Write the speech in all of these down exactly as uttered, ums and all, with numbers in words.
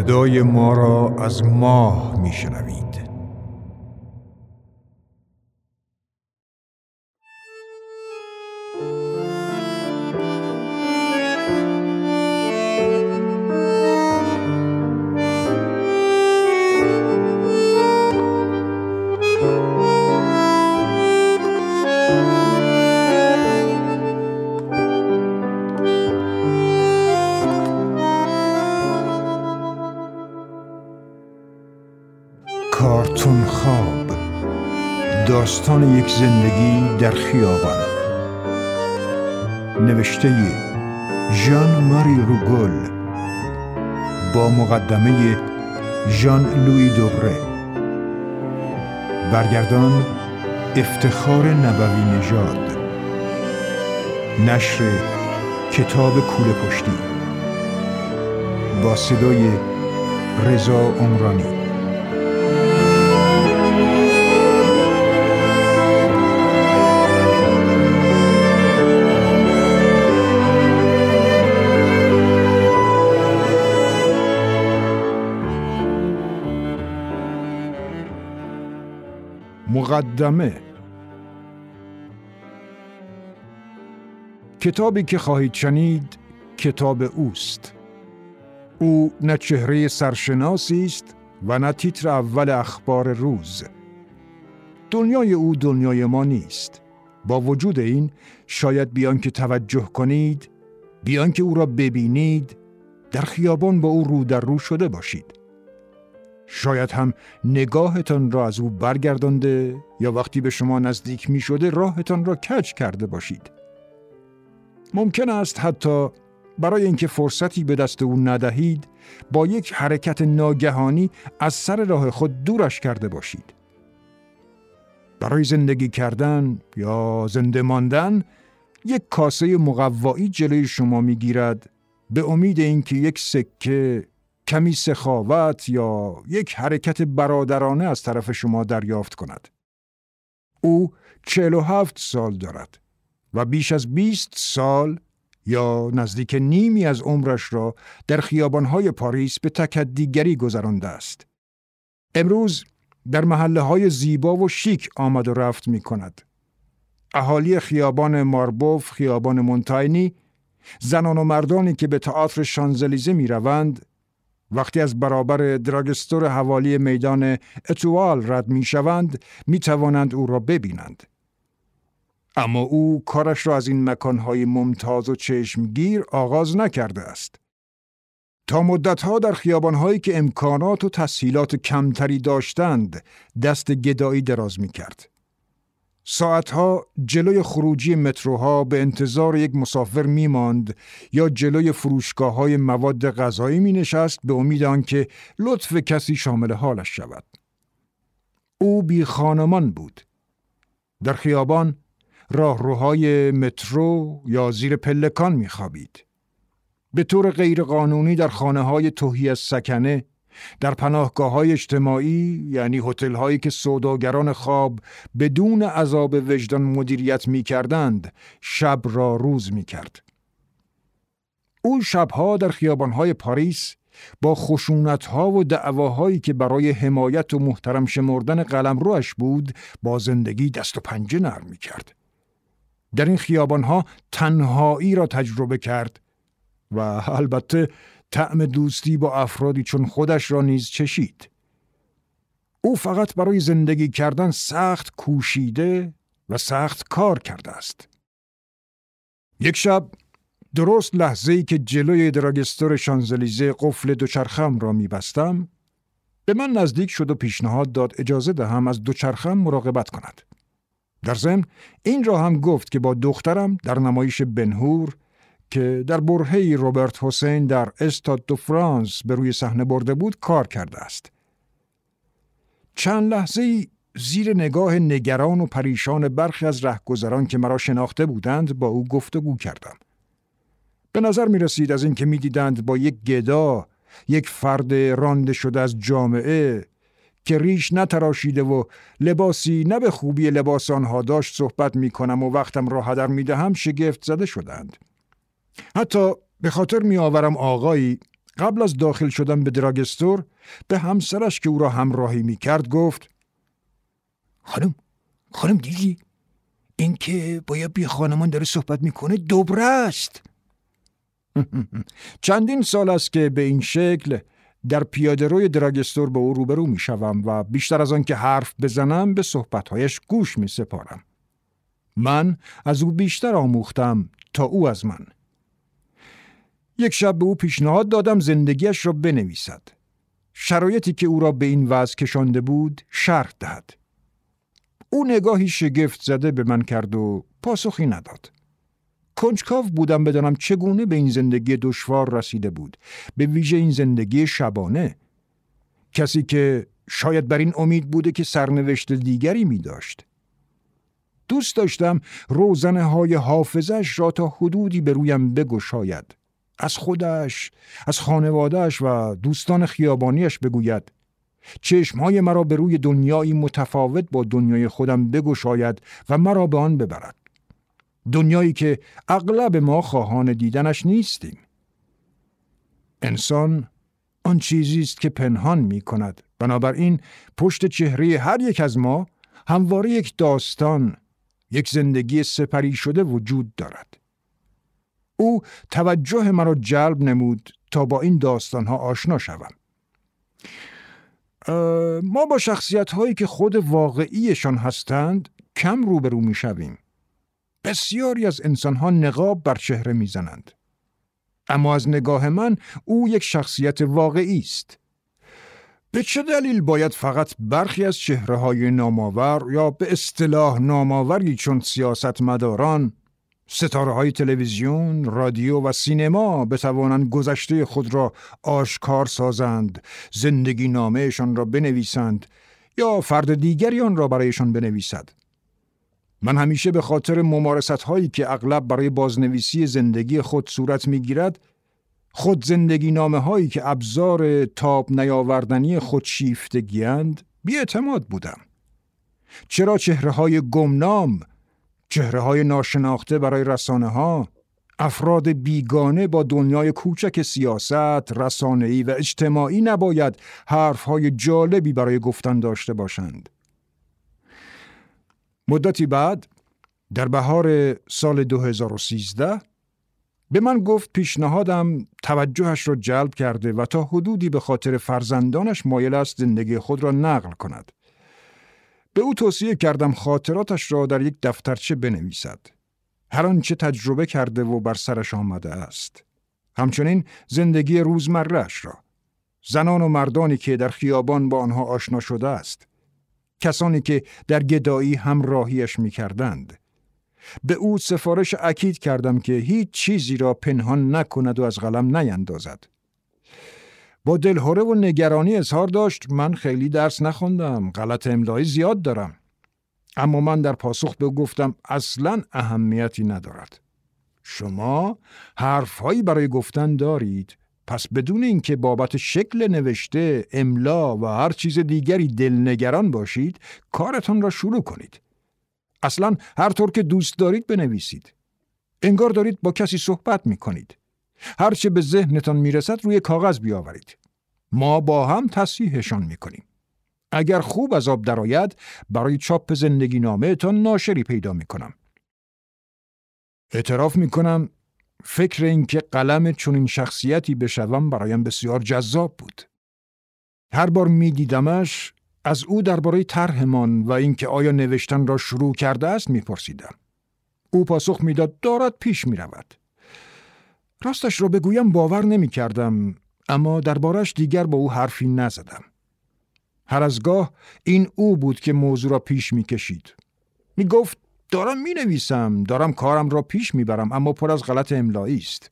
صدای ما را از ماه میشنوید. کارتون خواب، داستان یک زندگی در خیابان، نوشته ژان ماری روگل با مقدمه ژان لویی دوبره، برگردان افتخار نبوی نژاد، نشر کتاب کوله پشتی، با صدای رضا عمرانی. مقدمه. کتابی که خواهید شنید کتاب اوست. او نه چهره سرشناسی است و نه تیتر اول اخبار روز. دنیای او دنیای ما نیست. با وجود این شاید بیان که توجه کنید، بیان که او را ببینید، در خیابان با او رو در رو شده باشید. شاید هم نگاهتان را از او برگردانده یا وقتی به شما نزدیک می شده راهتان را کج کرده باشید. ممکن است حتی برای اینکه فرصتی به دست او ندهید با یک حرکت ناگهانی از سر راه خود دورش کرده باشید. برای زندگی کردن یا زنده ماندن یک کاسه مقوایی جلوی شما می گیرد به امید اینکه یک سکه، کمی سخاوت یا یک حرکت برادرانه از طرف شما دریافت کند. او چهل و هفت سال دارد و بیش از بیست سال یا نزدیک نیمی از عمرش را در خیابان‌های پاریس به تکدیگری گذرانده است. امروز در محله‌های زیبا و شیک آمد و رفت می‌کند. اهالی خیابان ماربوف، خیابان مونتاینی، زنان و مردانی که به تئاتر شانزلیزه می‌روند، وقتی از برابر دراگستور حوالی میدان اتوال رد می شوند می توانند او را ببینند. اما او کارش را از این مکانهای ممتاز و چشمگیر آغاز نکرده است. تا مدتها در خیابانهایی که امکانات و تسهیلات کمتری داشتند دست گدایی دراز می کرد. ساعتها جلوی خروجی متروها به انتظار یک مسافر می ماند یا جلوی فروشگاه های مواد غذایی می نشست به امید آنکه لطف کسی شامل حالش شود. او بی خانمان بود. در خیابان راهروهای مترو یا زیر پلکان می خوابید. به طور غیرقانونی در خانه های تهی از سکنه، در پناهگاه‌های اجتماعی یعنی هتل‌هایی که سوداگران خواب بدون عذاب وجدان مدیریت می‌کردند، شب را روز می‌کرد. او شب‌ها در خیابان‌های پاریس با خشونت‌ها و دعواهایی که برای حمایت و محترم شمردن قلمروش بود، با زندگی دست و پنجه نرم می‌کرد. در این خیابان‌ها تنهایی را تجربه کرد و البته طعم دوستی با افرادی چون خودش را نیز چشید. او فقط برای زندگی کردن سخت کوشیده و سخت کار کرده است. یک شب درست لحظه‌ای که جلوی دراگستور شانزلیزه قفل دوچرخم را می‌بستم، به من نزدیک شد و پیشنهاد داد اجازه دهم از دوچرخم مراقبت کند. در ضمن این را هم گفت که با دخترم در نمایش بنهور که در برهه‌ای روبرت حسین در استاد دو فرانس به روی صحنه برده بود کار کرده است. چند لحظه‌ای زیر نگاه نگران و پریشان برخی از رهگذران که مرا شناخته بودند با او گفتگو کردم. به نظر می رسید از این که می دیدند با یک گدا، یک فرد رانده شده از جامعه که ریش نتراشیده و لباسی نه به خوبی لباس آنها داشت صحبت می کنم و وقتم را هدر می دهم شگفت زده شدند. حتی به خاطر می آورم آقایی قبل از داخل شدن به دراگستور به همسرش که او را همراهی می کرد گفت: خانم، خانم دیدی؟ این که باید بی خانمان داره صحبت میکنه دوبره است. چندین سال است که به این شکل در پیاده روی دراگستور با او روبرو می شوم و بیشتر از آن که حرف بزنم به صحبتهایش گوش می سپارم. من از او بیشتر آموختم تا او از من. یک شب به او پیشنهاد دادم زندگیش را بنویسد. شرایطی که او را به این وضع کشانده بود شرح دهد. او نگاهی شگفت زده به من کرد و پاسخی نداد. کنجکاو بودم بدانم چگونه به این زندگی دشوار رسیده بود، به ویژه این زندگی شبانه. کسی که شاید بر این امید بوده که سرنوشت دیگری می داشت. دوست داشتم روزنه های حافظش را تا حدودی به رویم بگشاید. از خودش، از خانوادهش و دوستان خیابانیش بگوید. چشمهای مرا به روی دنیایی متفاوت با دنیای خودم بگشاید و مرا به آن ببرد. دنیایی که اغلب ما خواهان دیدنش نیستیم. انسان آن چیزی است که پنهان می کند. بنابراین پشت چهره هر یک از ما همواره یک داستان، یک زندگی سپری شده وجود دارد. او توجه مرا جلب نمود تا با این داستانها آشنا شوم. ما با شخصیت‌هایی که خود واقعیشان هستند کم روبرو می‌شویم. بسیاری از انسان‌ها نقاب بر چهره می‌زنند. اما از نگاه من او یک شخصیت واقعی است. به چه دلیل باید فقط برخی از چهره‌های نامآور یا به اصطلاح نامآوری چون سیاستمداران، ستاره‌های تلویزیون، رادیو و سینما بتوانند گذشته خود را آشکار سازند، زندگی نامه‌شان را بنویسند یا فرد دیگری آن را برایشان بنویسد؟ من همیشه به خاطر ممارست‌هایی که اغلب برای بازنویسی زندگی خود صورت می‌گیرد، خود زندگی نامه‌هایی که ابزار تاب نیاوردنی خودشیفتگی‌اند، بی‌اعتماد بودم. چرا چهره‌های گمنام، چهره‌های ناشناخته برای رسانه‌ها، افراد بیگانه با دنیای کوچک سیاست، رسانه‌ای و اجتماعی نباید حرف‌های جالبی برای گفتن داشته باشند؟ مدتی بعد، در بهار سال دو هزار و سیزده، به من گفت پیشنهادم توجهش را جلب کرده و تا حدودی به خاطر فرزندانش مایل است زندگی خود را نقل کند. به او توصیه کردم خاطراتش را در یک دفترچه بنویسد. هر آنچه تجربه کرده و بر سرش آمده است. همچنین زندگی روزمره‌اش را. زنان و مردانی که در خیابان با آنها آشنا شده است. کسانی که در گدایی همراهیش می کردند. به او سفارش اکید کردم که هیچ چیزی را پنهان نکند و از قلم نیندازد. با دلهره و نگرانی اظهار داشت من خیلی درس نخوندم، غلط املایی زیاد دارم. اما من در پاسخ به او گفتم اصلاً اهمیتی ندارد. شما حرفهایی برای گفتن دارید، پس بدون اینکه بابت شکل نوشته، املا و هر چیز دیگری دلنگران باشید، کارتان را شروع کنید. اصلاً هر طور که دوست دارید بنویسید. انگار دارید با کسی صحبت می کنید. هر چه به ذهنتان می رسد روی کاغذ بیاورید. ما با هم تصحیحشان می کنیم. اگر خوب از آب درآید، برای چاپ زندگی نامه تان ناشری پیدا می کنم. اعتراف می کنم فکر این که قلم چنین شخصیتی بشوم برایم بسیار جذاب بود. هر بار می دیدمش از او درباره طرحمان و اینکه آیا نوشتن را شروع کرده است می پرسیدم. او پاسخ می داد دارد پیش می رود. راستش را بگویم باور نمی کردم، اما دربارش دیگر با او حرفی نزدم. هر از گاه این او بود که موضوع را پیش می کشید. می گفت دارم می نویسم، دارم کارم را پیش می برم، اما پر از غلط املایی است.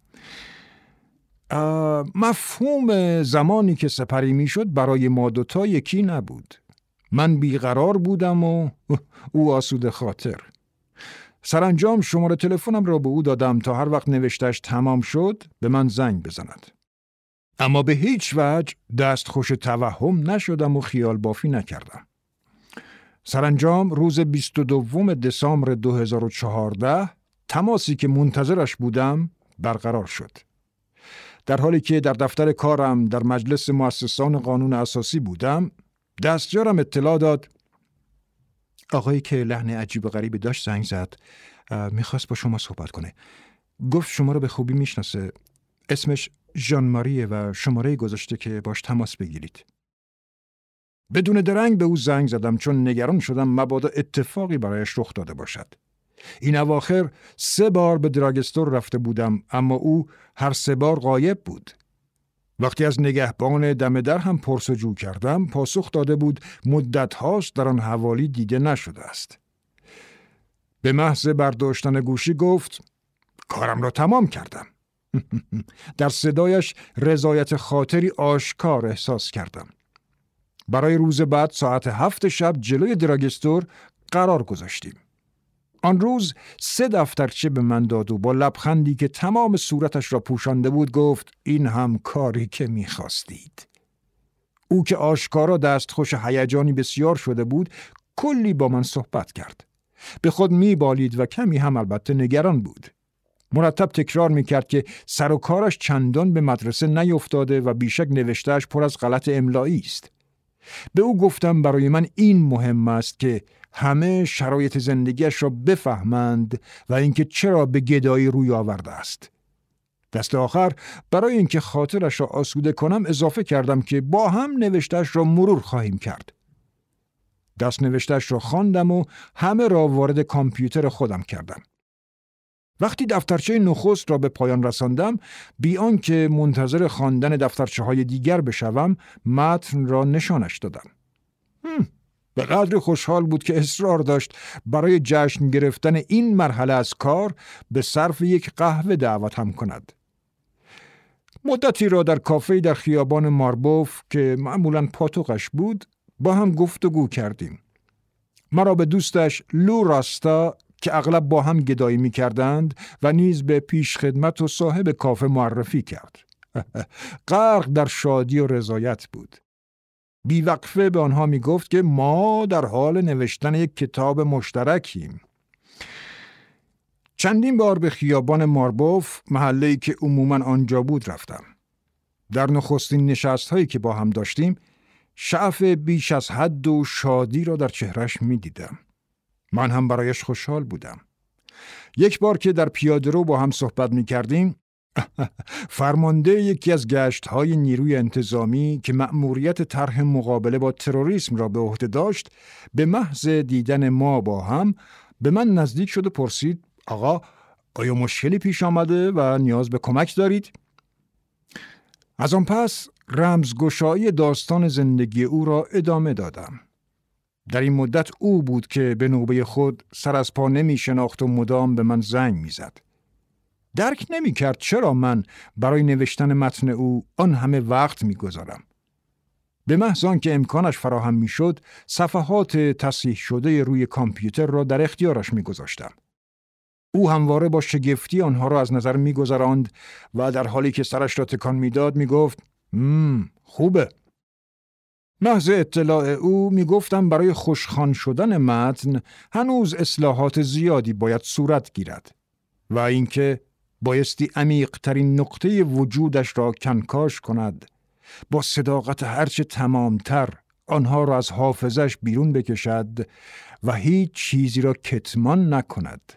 مفهوم زمانی که سپری می شد برای ما دوتا یکی نبود. من بیقرار بودم و او آسوده خاطر. سرانجام شماره تلفنم را به او دادم تا هر وقت نوشتهش تمام شد به من زنگ بزند. اما به هیچ وجه دستخوش توهم نشدم و خیال بافی نکردم. سرانجام روز بیست و دوم دسامبر دو هزار و چهارده تماسی که منتظرش بودم برقرار شد. در حالی که در دفتر کارم در مجلس مؤسسان قانون اساسی بودم، دستیارم اطلاع داد آقایی که لحن عجیب و غریبی داشت زنگ زد، میخواست با شما صحبت کنه. گفت شما رو به خوبی میشناسه. اسمش ژان ماریه و شماره گذاشته که باش تماس بگیرید. بدون درنگ به او زنگ زدم چون نگران شدم مبادا اتفاقی برایش رخ داده باشد. این اواخر سه بار به دراگستور رفته بودم اما او هر سه بار غایب بود. وقتی از نگهبان دم در هم پرسجو کردم پاسخ داده بود مدت هاست در آن حوالی دیده نشده است. به محض برداشتن گوشی گفت کارم را تمام کردم. در صدایش رضایت خاطری آشکار احساس کردم. برای روز بعد ساعت هفت شب جلوی دراگستور قرار گذاشتیم. آن روز سه دفترچه به من داد و با لبخندی که تمام صورتش را پوشانده بود گفت این هم کاری که می‌خواستید. او که آشکارا دستخوش هیجانی بسیار شده بود کلی با من صحبت کرد. به خود می‌بالید و کمی هم البته نگران بود. مرتب تکرار می‌کرد که سر و کارش چندان به مدرسه نیفتاده و بیشک نوشته‌اش پر از غلط املایی است. به او گفتم برای من این مهم است که همه شرایط زندگیش را بفهمند و اینکه چرا به گدایی روی آورده است. دست آخر برای اینکه خاطرش را آسوده کنم اضافه کردم که با هم نوشته‌اش را مرور خواهیم کرد. دست نوشته‌اش را خواندم و همه را وارد کامپیوتر خودم کردم. وقتی دفترچه نخست را به پایان رساندم، بی آنکه منتظر خواندن دفترچه‌های دیگر بشوم، متن را نشانش دادم. هم. به قدر خوشحال بود که اصرار داشت برای جشن گرفتن این مرحله از کار به صرف یک قهوه دعوتم کند. مدتی را در کافه‌ای در خیابان ماربوف که معمولاً پاتوقش بود با هم گفتگو کردیم. مرا به دوستش لو راستا که اغلب با هم گدایی می کردند و نیز به پیش خدمت و صاحب کافه معرفی کرد. غرق در شادی و رضایت بود. بیوقفه به آنها می گفت که ما در حال نوشتن یک کتاب مشترکیم. چندین بار به خیابان ماربوف، محله‌ای که عموماً آنجا بود، رفتم. در نخستین نشست‌هایی که با هم داشتیم، شعف بیش از حد و شادی را در چهرش می دیدم. من هم برایش خوشحال بودم. یک بار که در پیاده‌رو با هم صحبت می کردیم، فرمانده یکی از گشت‌های نیروی انتظامی که مأموریت طرح مقابله با تروریسم را به عهده داشت، به محض دیدن ما با هم به من نزدیک شد و پرسید آقا آیا مشکلی پیش آمده و نیاز به کمک دارید؟ از آن پس رمزگشایی داستان زندگی او را ادامه دادم. در این مدت او بود که به نوبه خود سر از پا نمی شناخت و مدام به من زنگ می زد. درک نمی کرد چرا من برای نوشتن متن او آن همه وقت می گذارم. به محض آنکه امکانش فراهم می شد، صفحات تصحیح شده روی کامپیوتر را در اختیارش می گذاشتم. او همواره با شگفتی آنها را از نظر می گذراند و در حالی که سرش را تکان می داد می گفت مم خوبه. محض اطلاع او می گفتم برای خوشخوان شدن متن هنوز اصلاحات زیادی باید صورت گیرد و اینکه بایستی عمیق‌ترین نقطه وجودش را کنکاش کند، با صداقت هرچه تمامتر آنها را از حافظش بیرون بکشد و هیچ چیزی را کتمان نکند.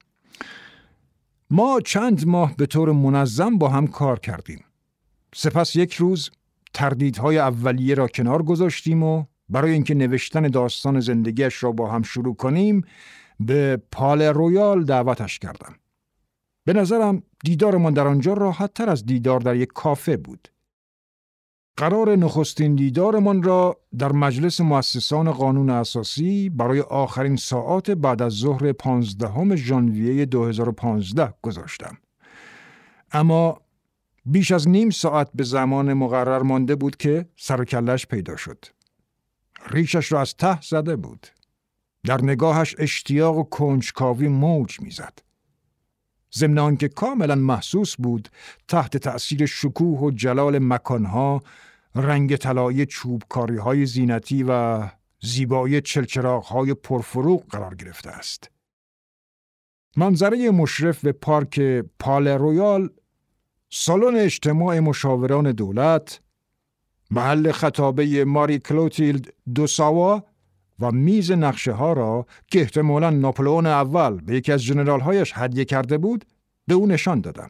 ما چند ماه به طور منظم با هم کار کردیم. سپس یک روز تردیدهای اولیه را کنار گذاشتیم و برای اینکه نوشتن داستان زندگیش را با هم شروع کنیم به پاله رویال دعوتش کردم. به نظرم دیدارمان در آنجا راحت تر از دیدار در یک کافه بود. قرار نخستین دیدارمان را در مجلس مؤسسان قانون اساسی برای آخرین ساعات بعد از ظهر پانزدهم ژانویه دو هزار و پانزده گذاشتم. اما بیش از نیم ساعت به زمان مقرر مانده بود که سر و کله‌اش پیدا شد. ریشش را از ته زده بود. در نگاهش اشتیاق و کنجکاوی موج می‌زد. ضمن آنکه کاملا محسوس بود تحت تأثیر شکوه و جلال مکانها، رنگ طلایی چوبکاری‌های زینتی و زیبایی چلچراغ‌های پرفروغ قرار گرفته است. منظره مشرف به پارک پاله رویال سالن اجتماع مشاوران دولت، محل خطابه ماری کلوتیلد دوساوا و میز نقشه ها را که احتمالاً ناپلئون اول به یکی از ژنرال‌هایش هدیه کرده بود به او نشان دادم.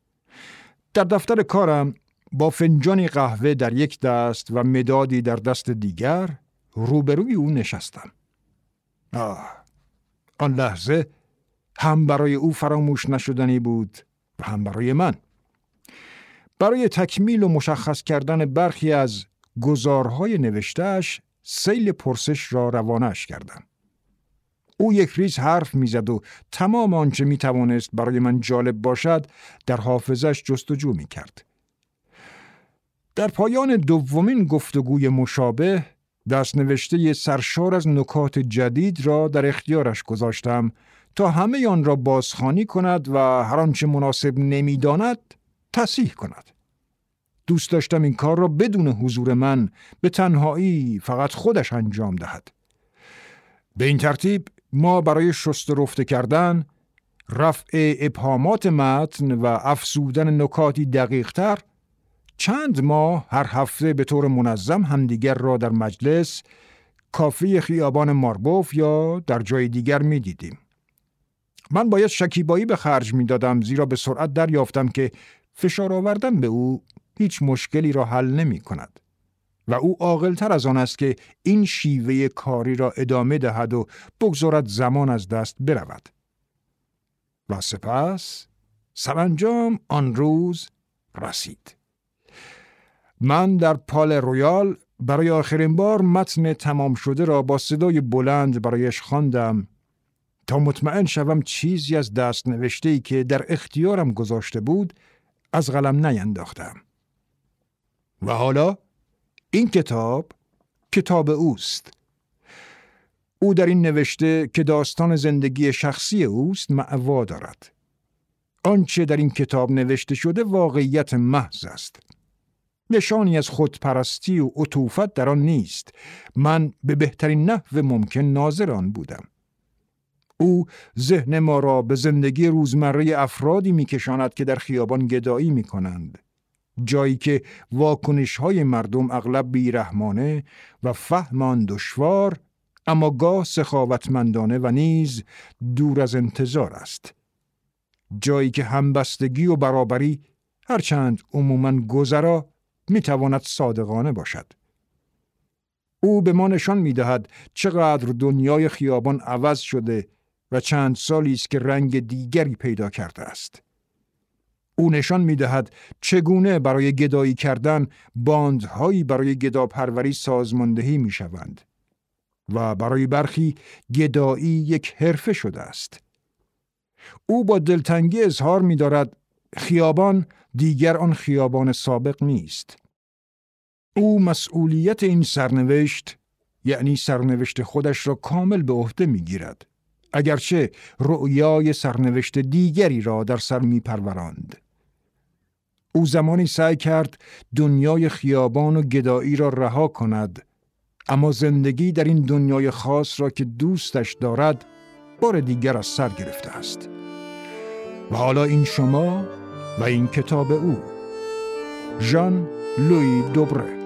در دفتر کارم با فنجانی قهوه در یک دست و مدادی در دست دیگر روبروی او نشستم. آه، آن لحظه هم برای او فراموش نشدنی بود و هم برای من. برای تکمیل و مشخص کردن برخی از گزارهای نوشته‌اش سیل پرسش را روانه‌اش کردم. او یک ریز حرف میزد و تمام آنچه می توانست برای من جالب باشد در حافظش جستجو می کرد. در پایان دومین گفتگوی مشابه دستنوشته سرشار از نکات جدید را در اختیارش گذاشتم تا همه آن را بازخوانی کند و هر آنچه مناسب نمی‌داند تصحیح کند. دوست داشتم این کار را بدون حضور من به تنهایی فقط خودش انجام دهد. به این ترتیب ما برای شست و رفته کردن، رفع ابهامات متن و افزودن نکاتی دقیق‌تر چند ماه هر هفته به طور منظم همدیگر را در مجلس، کافه خیابان ماربوف یا در جای دیگر می دیدیم. من باید شکیبایی به خرج می دادم زیرا به سرعت دریافتم که فشار آوردن به او هیچ مشکلی را حل نمی کند و او عاقل‌تر از آن است که این شیوه کاری را ادامه دهد و بگذارد زمان از دست برود. و سپس سرانجام آن روز رسید. من در پال رویال برای آخرین بار متن تمام شده را با صدای بلند برایش خواندم تا مطمئن شوم چیزی از دست نوشته‌ای که در اختیارم گذاشته بود از قلم نینداختم. و حالا این کتاب کتاب اوست. او در این نوشته که داستان زندگی شخصی اوست معوا دارد. آنچه در این کتاب نوشته شده واقعیت محض است. نشانی از خودپرستی و عطوفت در آن نیست. من به بهترین نحو ممکن ناظر آن بودم. او ذهن ما را به زندگی روزمره افرادی می‌کشاند که در خیابان گدایی می‌کنند، جایی که واکنش‌های مردم اغلب بیرحمانه و فهم آن دشوار، اما گاه سخاوتمندانه و نیز دور از انتظار است. جایی که همبستگی و برابری هرچند عموماً گذرا می‌تواند صادقانه باشد. او به ما نشان می‌دهد چقدر دنیای خیابان عوض شده و چند سالی است که رنگ دیگری پیدا کرده است. او نشان می‌دهد چگونه برای گدایی کردن باندهایی برای گداپروری سازماندهی می‌شوند و برای برخی گدایی یک حرفه شده است. او با دلتنگی اظهار می‌دارد خیابان دیگر آن خیابان سابق نیست. او مسئولیت این سرنوشت، یعنی سرنوشت خودش را کامل به عهده می‌گیرد، اگرچه رؤیای سرنوشت دیگری را در سر می‌پروراند. او زمانی سعی کرد دنیای خیابان و گدایی را رها کند، اما زندگی در این دنیای خاص را که دوستش دارد بار دیگر از سر گرفته است. و حالا این شما و این کتاب او. ژان لویی دوبره.